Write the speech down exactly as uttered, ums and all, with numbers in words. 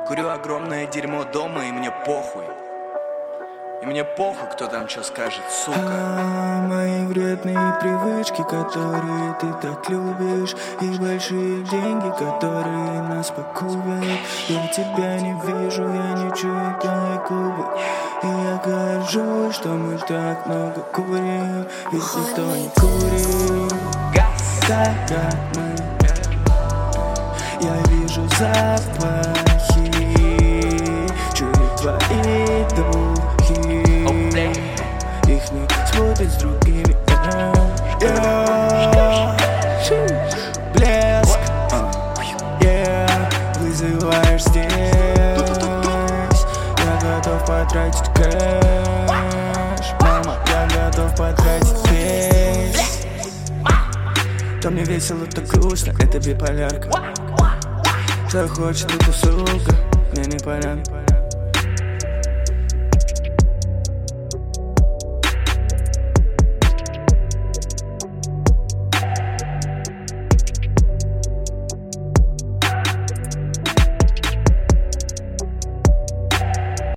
Курю огромное дерьмо дома, и мне похуй. И мне похуй, кто там что скажет, сука. А, мои вредные привычки, которые ты так любишь, и большие деньги, которые нас погубят. Я тебя не вижу, я не чую твои губы, и я горжусь, что мы так много курим, ведь никто не курит так, как мы. Я вижу запахи, чую твои духи, их не спутать с другими. yeah. Блеск, yeah. Вызываешь здесь. Я готов потратить кэш, мама, я готов потратить весь. То мне весело, то грустно, это биполярка. Что хочет эта сука, мне непонятно.